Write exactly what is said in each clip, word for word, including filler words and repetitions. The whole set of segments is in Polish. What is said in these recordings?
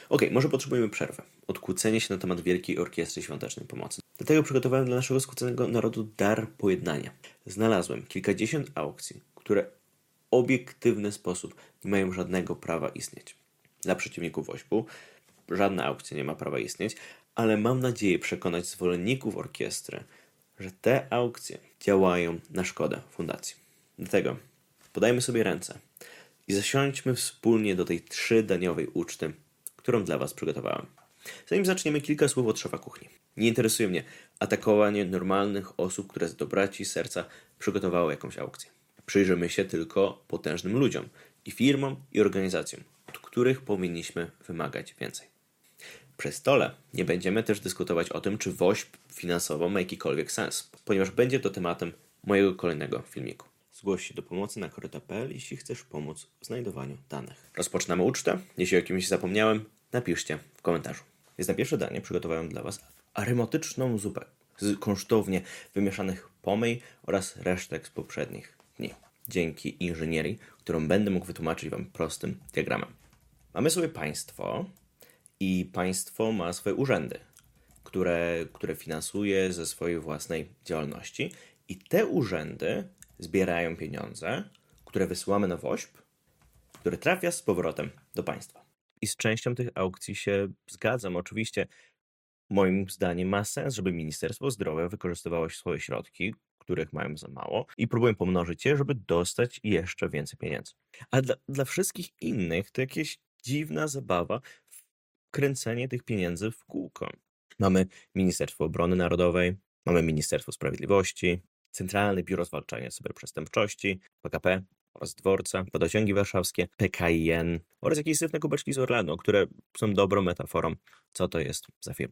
Okej, może potrzebujemy przerwy. Odkłócenie się na temat Wielkiej Orkiestry Świątecznej Pomocy. Dlatego przygotowałem dla naszego skłóconego narodu dar pojednania. Znalazłem kilkadziesiąt aukcji, które w obiektywny sposób nie mają żadnego prawa istnieć. Dla przeciwników Wośpu żadna aukcja nie ma prawa istnieć, ale mam nadzieję przekonać zwolenników orkiestry, że te aukcje działają na szkodę fundacji. Dlatego podajmy sobie ręce i zasiądźmy wspólnie do tej trzydaniowej uczty, którą dla Was przygotowałem. Zanim zaczniemy, kilka słów od szefa kuchni. Nie interesuje mnie atakowanie normalnych osób, które z dobroci serca przygotowały jakąś aukcję. Przyjrzymy się tylko potężnym ludziom i firmom i organizacjom, od których powinniśmy wymagać więcej. Przy stole nie będziemy też dyskutować o tym, czy Wośp finansowo ma jakikolwiek sens, ponieważ będzie to tematem mojego kolejnego filmiku. Zgłoś się do pomocy na koryta kropka p l, jeśli chcesz pomóc w znajdowaniu danych. Rozpoczynamy ucztę. Jeśli o kimś zapomniałem, napiszcie w komentarzu. Więc na pierwsze danie przygotowałem dla Was aromatyczną zupę z kosztownie wymieszanych pomyj oraz resztek z poprzednich dni. Dzięki inżynierii, którą będę mógł wytłumaczyć Wam prostym diagramem. Mamy sobie państwo i państwo ma swoje urzędy, które, które finansuje ze swojej własnej działalności i te urzędy zbierają pieniądze, które wysyłamy na Wośp, które trafia z powrotem do państwa. I z częścią tych aukcji się zgadzam. Oczywiście moim zdaniem ma sens, żeby Ministerstwo Zdrowia wykorzystywało swoje środki, których mają za mało, i próbują pomnożyć je, żeby dostać jeszcze więcej pieniędzy. A dla, dla wszystkich innych to jakieś dziwna zabawa w kręcenie tych pieniędzy w kółko. Mamy Ministerstwo Obrony Narodowej, mamy Ministerstwo Sprawiedliwości, Centralne Biuro Zwalczania Cyberprzestępczości, P K P oraz dworca, wodociągi warszawskie, P K I N oraz jakieś syfne kubeczki z Orlenu, które są dobrą metaforą, co to jest za firma.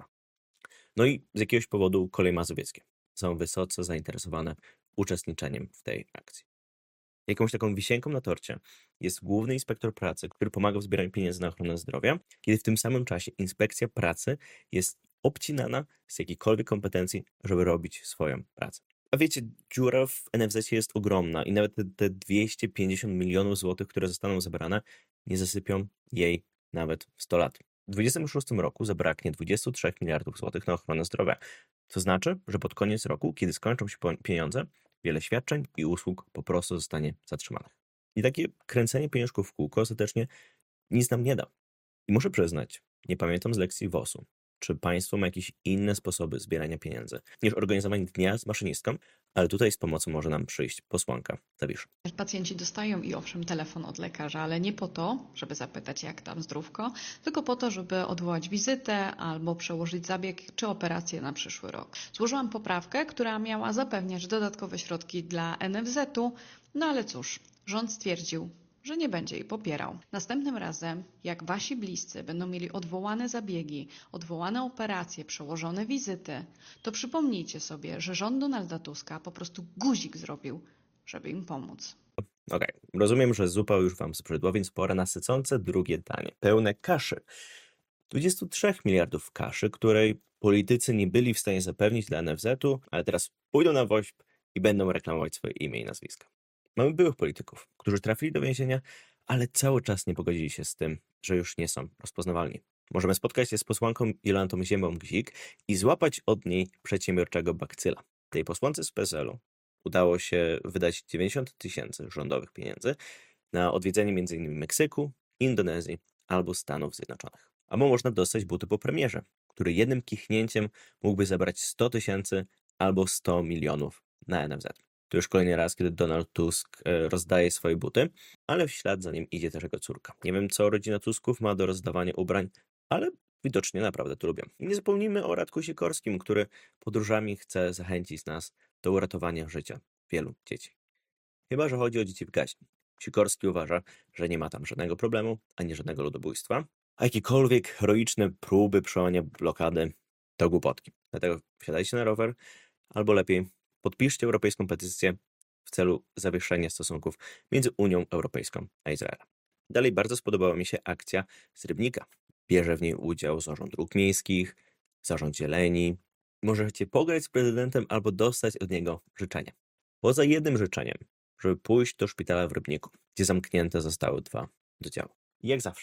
No i z jakiegoś powodu Koleje Mazowieckie są wysoce zainteresowane uczestniczeniem w tej akcji. Jakąś taką wisienką na torcie jest Główny Inspektor Pracy, który pomaga w zbieraniu pieniędzy na ochronę zdrowia, kiedy w tym samym czasie Inspekcja Pracy jest obcinana z jakiejkolwiek kompetencji, żeby robić swoją pracę. A wiecie, dziura w N F Z jest ogromna i nawet te, te dwieście pięćdziesiąt milionów złotych, które zostaną zebrane, nie zasypią jej nawet w sto lat. W dwa tysiące dwudziestym szóstym roku zabraknie dwadzieścia trzy miliardów złotych na ochronę zdrowia. To znaczy, że pod koniec roku, kiedy skończą się pieniądze, wiele świadczeń i usług po prostu zostanie zatrzymanych. I takie kręcenie pieniążków w kółko ostatecznie nic nam nie da. I muszę przyznać, nie pamiętam z lekcji W O S-u, czy państwo ma jakieś inne sposoby zbierania pieniędzy niż organizowanie dnia z maszynistką, ale tutaj z pomocą może nam przyjść posłanka Zawiszy. Pacjenci dostają i owszem telefon od lekarza, ale nie po to, żeby zapytać jak tam zdrówko, tylko po to, żeby odwołać wizytę albo przełożyć zabieg czy operację na przyszły rok. Złożyłam poprawkę, która miała zapewniać dodatkowe środki dla N F Z-u, no ale cóż, rząd stwierdził, że nie będzie jej popierał. Następnym razem, jak wasi bliscy będą mieli odwołane zabiegi, odwołane operacje, przełożone wizyty, to przypomnijcie sobie, że rząd Donalda Tuska po prostu guzik zrobił, żeby im pomóc. Okej, okay. Rozumiem, że zupa już Wam zbrzydła, więc pora na sycące drugie danie, pełne kaszy. dwadzieścia trzy miliardów kaszy, której politycy nie byli w stanie zapewnić dla N F Z-u, ale teraz pójdą na Wośp i będą reklamować swoje imię i nazwiska. Mamy byłych polityków, którzy trafili do więzienia, ale cały czas nie pogodzili się z tym, że już nie są rozpoznawalni. Możemy spotkać się z posłanką Jolantą Ziębą-Gzik i złapać od niej przedsiębiorczego bakcyla. Tej posłance z P S L-u udało się wydać dziewięćdziesiąt tysięcy rządowych pieniędzy na odwiedzenie m.in. Meksyku, Indonezji albo Stanów Zjednoczonych. Albo można dostać buty po premierze, który jednym kichnięciem mógłby zebrać sto tysięcy albo sto milionów na N F Z. To już kolejny raz, kiedy Donald Tusk rozdaje swoje buty, ale w ślad za nim idzie też jego córka. Nie wiem, co rodzina Tusków ma do rozdawania ubrań, ale widocznie naprawdę to lubią. I nie zapomnijmy o Radku Sikorskim, który podróżami chce zachęcić nas do uratowania życia wielu dzieci. Chyba że chodzi o dzieci w gaźni. Sikorski uważa, że nie ma tam żadnego problemu, ani żadnego ludobójstwa, a jakiekolwiek heroiczne próby przełamania blokady to głupotki. Dlatego wsiadajcie na rower, albo lepiej podpiszcie europejską petycję w celu zawieszenia stosunków między Unią Europejską a Izraelem. Dalej bardzo spodobała mi się akcja z Rybnika. Bierze w niej udział Zarząd Dróg Miejskich, Zarząd Zieleni. Możecie pograć z prezydentem albo dostać od niego życzenia. Poza jednym życzeniem, żeby pójść do szpitala w Rybniku, gdzie zamknięte zostały dwa oddziały. I jak zawsze,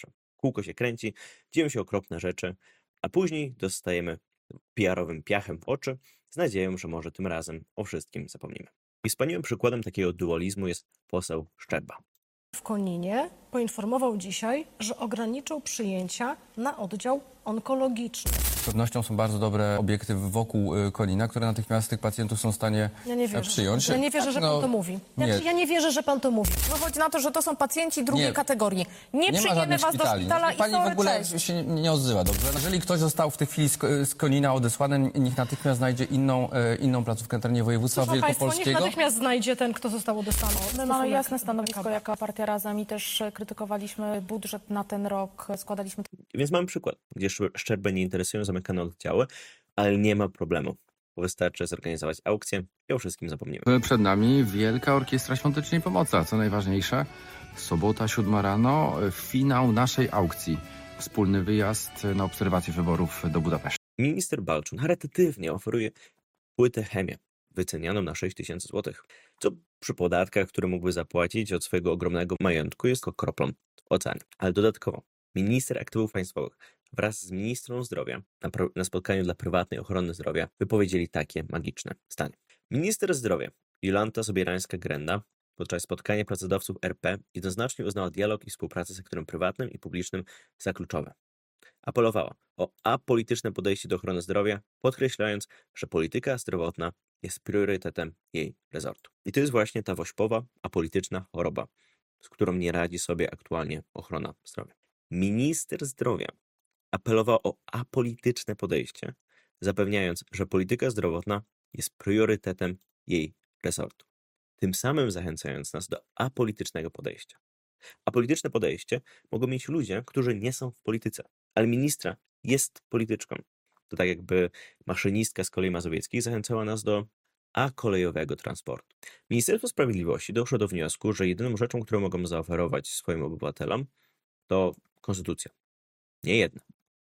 kółko się kręci, dzieją się okropne rzeczy, a później dostajemy P R-owym piachem w oczy z nadzieją, że może tym razem o wszystkim zapomnimy. I wspaniałym przykładem takiego dualizmu jest poseł Szczerba. W Koninie poinformował dzisiaj, że ograniczył przyjęcia na oddział onkologiczny. Z pewnością są bardzo dobre obiekty wokół y, Konina, które natychmiast tych pacjentów są w stanie Ja nie e, wierzę, przyjąć. ja nie wierzę, że pan No, to mówi. nie. Znaczy, ja nie wierzę, że pan to mówi. Wychodzi na to, że to są pacjenci drugiej Nie. kategorii. Nie, Nie ma przyjmiemy żadnych was do szpitali. szpitala i Pani w sorry, ogóle cześć. się nie odzywa, dobrze? Jeżeli ktoś został w tej chwili z, Ko- z Konina odesłany, niech natychmiast znajdzie inną, e, inną placówkę na terenie województwa Proszę państwa, niech wielkopolskiego. natychmiast znajdzie ten, kto został odesłany. My mamy jasne stanowisko jako Partia Razem i też e, krytykowaliśmy budżet na ten rok, składaliśmy Więc mamy przykład, gdzie Sz- Szczerbę nie interesują zamykane oddziały, ale nie ma problemu, bo wystarczy zorganizować aukcję i o wszystkim zapomnimy. Przed nami Wielka Orkiestra Świątecznej Pomocy, a co najważniejsze, sobota siódma rano, finał naszej aukcji. Wspólny wyjazd na obserwację wyborów do Budapesztu. Minister Balczun charytatywnie oferuje płytę Chemię, wycenianą na sześć tysięcy złotych, co przy podatkach, które mógłby zapłacić od swojego ogromnego majątku, jest tylko kroplą w oceanie. Ale dodatkowo minister aktywów państwowych wraz z ministrą zdrowia na, pro, na spotkaniu dla prywatnej ochrony zdrowia wypowiedzieli takie magiczne zdanie. Minister zdrowia Jolanta Sobierańska-Grenda podczas spotkania pracodawców R P jednoznacznie uznała dialog i współpracę z sektorem prywatnym i publicznym za kluczowe. Apelowała o apolityczne podejście do ochrony zdrowia, podkreślając, że polityka zdrowotna jest priorytetem jej rezortu. I to jest właśnie ta wośpowa, apolityczna choroba, z którą nie radzi sobie aktualnie ochrona zdrowia. Minister zdrowia apelował o apolityczne podejście, zapewniając, że polityka zdrowotna jest priorytetem jej resortu. Tym samym zachęcając nas do apolitycznego podejścia. Apolityczne podejście mogą mieć ludzie, którzy nie są w polityce, ale ministra jest polityczką. To tak jakby maszynistka z kolei mazowieckich zachęcała nas do akolejowego transportu. Ministerstwo Sprawiedliwości doszło do wniosku, że jedyną rzeczą, którą mogą zaoferować swoim obywatelom, to konstytucja. Nie jedna,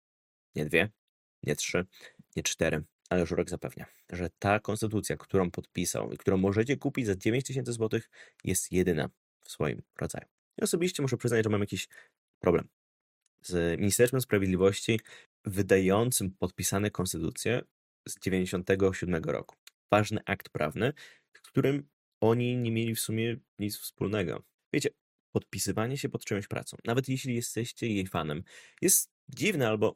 nie dwie, nie trzy, nie cztery, ale Żurek zapewnia, że ta konstytucja, którą podpisał i którą możecie kupić za dziewięć tysięcy złotych, jest jedyna w swoim rodzaju. Ja osobiście muszę przyznać, że mam jakiś problem z Ministerstwem Sprawiedliwości wydającym podpisane konstytucje z dziewięćdziesiątego siódmego roku. Ważny akt prawny, z którym oni nie mieli w sumie nic wspólnego. Wiecie, podpisywanie się pod czyjąś pracą, nawet jeśli jesteście jej fanem, jest dziwne albo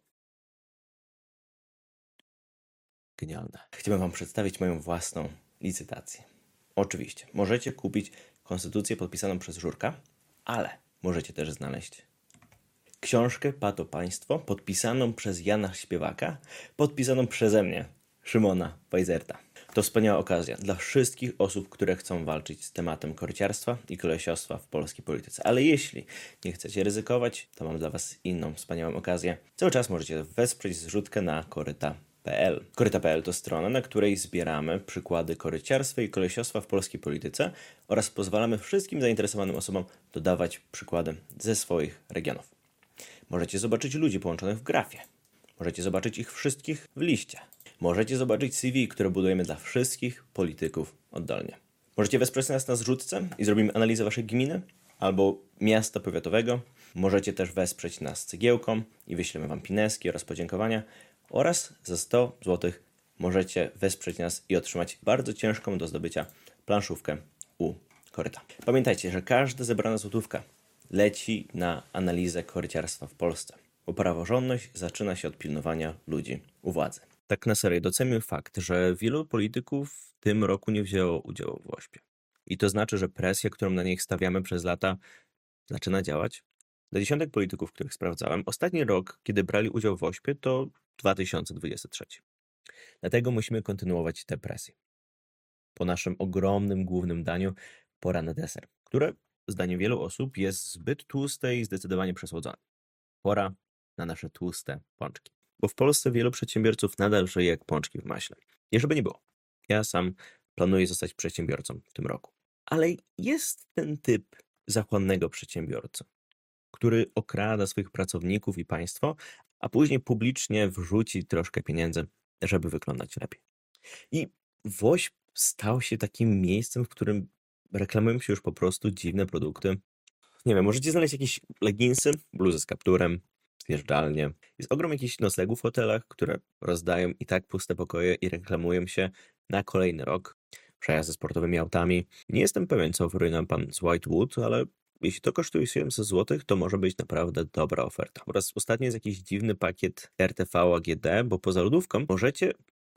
genialne. Chciałbym wam przedstawić moją własną licytację. Oczywiście, możecie kupić konstytucję podpisaną przez Żurka, ale możecie też znaleźć książkę Pato Państwo podpisaną przez Jana Śpiewaka, podpisaną przeze mnie, Szymona Pajzerta. To wspaniała okazja dla wszystkich osób, które chcą walczyć z tematem korciarstwa i kolesiostwa w polskiej polityce. Ale jeśli nie chcecie ryzykować, to mam dla was inną wspaniałą okazję. Cały czas możecie wesprzeć zrzutkę na koryta kropka p l. koryta kropka p l to strona, na której zbieramy przykłady koryciarstwa i kolesiostwa w polskiej polityce oraz pozwalamy wszystkim zainteresowanym osobom dodawać przykłady ze swoich regionów. Możecie zobaczyć ludzi połączonych w grafie. Możecie zobaczyć ich wszystkich w liście. Możecie zobaczyć C V, które budujemy dla wszystkich polityków oddolnie. Możecie wesprzeć nas na zrzutce i zrobimy analizę waszej gminy albo miasta powiatowego. Możecie też wesprzeć nas cegiełką i wyślemy wam pineski oraz podziękowania. Oraz za sto złotych możecie wesprzeć nas i otrzymać bardzo ciężką do zdobycia planszówkę u koryta. Pamiętajcie, że każda zebrana złotówka leci na analizę koryciarstwa w Polsce, bo praworządność zaczyna się od pilnowania ludzi u władzy. Tak na serio, doceniam fakt, że wielu polityków w tym roku nie wzięło udziału w WOŚP-ie. I to znaczy, że presja, którą na nich stawiamy przez lata, zaczyna działać. Dla dziesiątek polityków, których sprawdzałem, ostatni rok, kiedy brali udział w WOŚP-ie, to dwa tysiące dwudziesty trzeci. Dlatego musimy kontynuować tę presję. Po naszym ogromnym głównym daniu pora na deser, które zdaniem wielu osób jest zbyt tłuste i zdecydowanie przesłodzone. Pora na nasze tłuste pączki. Bo w Polsce wielu przedsiębiorców nadal żyje jak pączki w maśle. Nie żeby nie było. Ja sam planuję zostać przedsiębiorcą w tym roku. Ale jest ten typ zachłannego przedsiębiorcy, który okrada swoich pracowników i państwo, a później publicznie wrzuci troszkę pieniędzy, żeby wyglądać lepiej. I WOŚP stał się takim miejscem, w którym reklamują się już po prostu dziwne produkty. Nie wiem, możecie znaleźć jakieś leginsy, bluzy z kapturem, zjeżdżalnie. Jest ogrom jakichś noclegów w hotelach, które rozdają i tak puste pokoje i reklamują się na kolejny rok. Przejazdy sportowymi autami. Nie jestem pewien, co oferuje nam pan z Whitewood, ale jeśli to kosztuje siedemset złotych, to może być naprawdę dobra oferta. Oraz ostatnio jest jakiś dziwny pakiet R T V A G D, bo poza lodówką możecie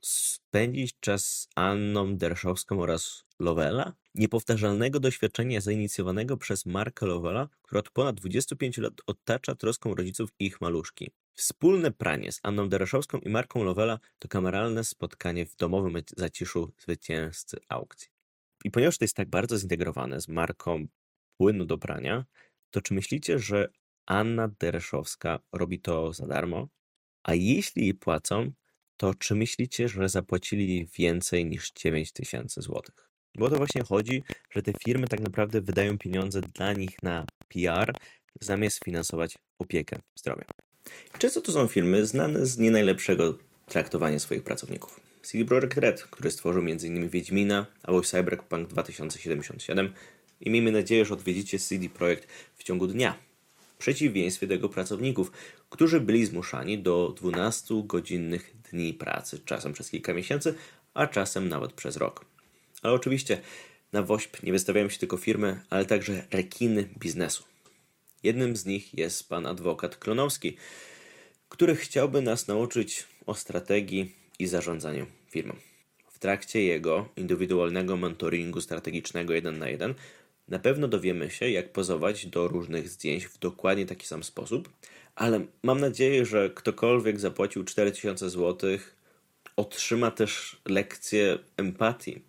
spędzić czas z Anną Derszowską oraz Lovella. Niepowtarzalnego doświadczenia zainicjowanego przez Marka Lovella, który od ponad dwudziestu pięciu lat otacza troską rodziców i ich maluszki. Wspólne pranie z Anną Dereszowską i Marką Lovella to kameralne spotkanie w domowym zaciszu zwycięzcy aukcji. I ponieważ to jest tak bardzo zintegrowane z marką płynu do prania, to czy myślicie, że Anna Dereszowska robi to za darmo? A jeśli jej płacą, to czy myślicie, że zapłacili jej więcej niż dziewięć tysięcy złotych? Bo o to właśnie chodzi, że te firmy tak naprawdę wydają pieniądze dla nich na P R, zamiast finansować opiekę zdrowia. Często to są firmy znane z nie najlepszego traktowania swoich pracowników. C D Projekt Red, który stworzył między innymi Wiedźmina albo Cyberpunk dwa tysiące siedemdziesiąt siedem i miejmy nadzieję, że odwiedzicie C D Projekt w ciągu dnia. W przeciwieństwie do jego pracowników, którzy byli zmuszani do dwunastogodzinnych dni pracy, czasem przez kilka miesięcy, a czasem nawet przez rok. Ale oczywiście na WOŚP nie wystawiają się tylko firmy, ale także rekiny biznesu. Jednym z nich jest pan adwokat Klonowski, który chciałby nas nauczyć o strategii i zarządzaniu firmą. W trakcie jego indywidualnego mentoringu strategicznego jeden na jeden na pewno dowiemy się, jak pozować do różnych zdjęć w dokładnie taki sam sposób, ale mam nadzieję, że ktokolwiek zapłacił cztery tysiące złotych, otrzyma też lekcję empatii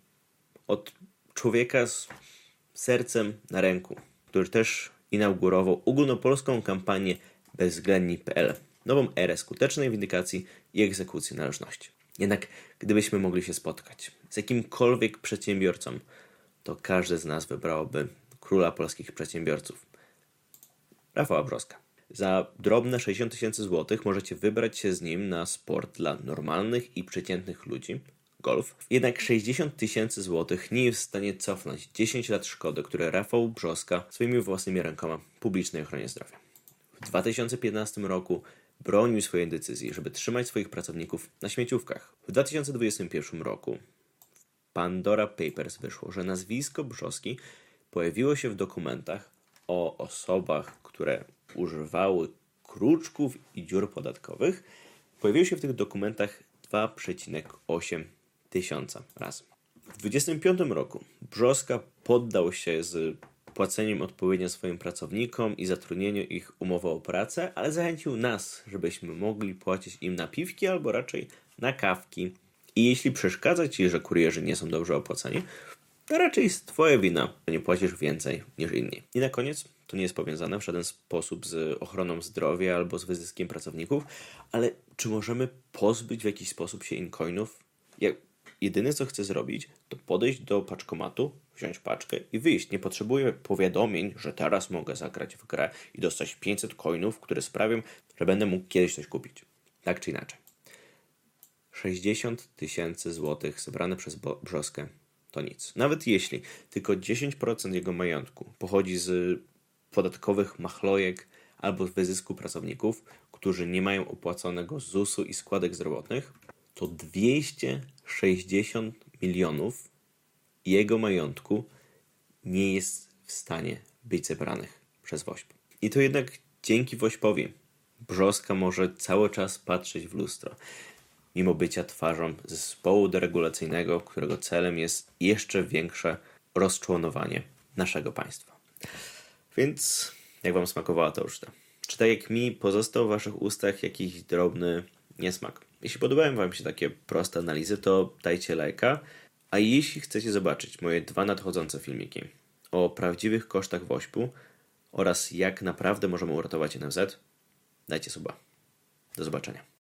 od człowieka z sercem na ręku, który też inaugurował ogólnopolską kampanię bezwzględni kropka p l, nową erę skutecznej windykacji i egzekucji należności. Jednak gdybyśmy mogli się spotkać z jakimkolwiek przedsiębiorcą, to każdy z nas wybrałby króla polskich przedsiębiorców, Rafała Brzoska. Za drobne sześćdziesiąt tysięcy złotych możecie wybrać się z nim na sport dla normalnych i przeciętnych ludzi, golf. Jednak sześćdziesiąt tysięcy złotych nie jest w stanie cofnąć dziesięć lat szkody, które Rafał Brzoska swoimi własnymi rękoma publicznej ochronie zdrowia. W dwa tysiące piętnastym roku bronił swojej decyzji, żeby trzymać swoich pracowników na śmieciówkach. W dwa tysiące dwudziestym pierwszym roku w Pandora Papers wyszło, że nazwisko Brzozki pojawiło się w dokumentach o osobach, które używały kruczków i dziur podatkowych. Pojawiło się w tych dokumentach dwa przecinek osiem tysiąca razy. W dwudziestym piątym roku Brzozka poddał się z płaceniem odpowiednio swoim pracownikom i zatrudnieniu ich umową o pracę, ale zachęcił nas, żebyśmy mogli płacić im na piwki albo raczej na kawki. I jeśli przeszkadza ci, że kurierzy nie są dobrze opłacani, to raczej jest twoja wina, że nie płacisz więcej niż inni. I na koniec, to nie jest powiązane w żaden sposób z ochroną zdrowia albo z wyzyskiem pracowników, ale czy możemy pozbyć w jakiś sposób się incoinów? Jak jedyne, co chcę zrobić, to podejść do paczkomatu, wziąć paczkę i wyjść. Nie potrzebuję powiadomień, że teraz mogę zagrać w grę i dostać pięćset coinów, które sprawią, że będę mógł kiedyś coś kupić. Tak czy inaczej. sześćdziesiąt tysięcy złotych zebrane przez Brzoskę to nic. Nawet jeśli tylko dziesięć procent jego majątku pochodzi z podatkowych machlojek albo z wyzysku pracowników, którzy nie mają opłaconego zusu i składek zdrowotnych, to dwieście sześćdziesiąt milionów jego majątku nie jest w stanie być zebranych przez WOŚP. I to jednak dzięki WOŚPowi Brzozka może cały czas patrzeć w lustro, mimo bycia twarzą zespołu deregulacyjnego, którego celem jest jeszcze większe rozczłonowanie naszego państwa. Więc jak wam smakowała ta uczta? Czy tak jak mi pozostał w waszych ustach jakiś drobny niesmak? Jeśli podobają wam się takie proste analizy, to dajcie lajka. A jeśli chcecie zobaczyć moje dwa nadchodzące filmiki o prawdziwych kosztach WOŚP-u oraz jak naprawdę możemy uratować N F Z, dajcie suba. Do zobaczenia.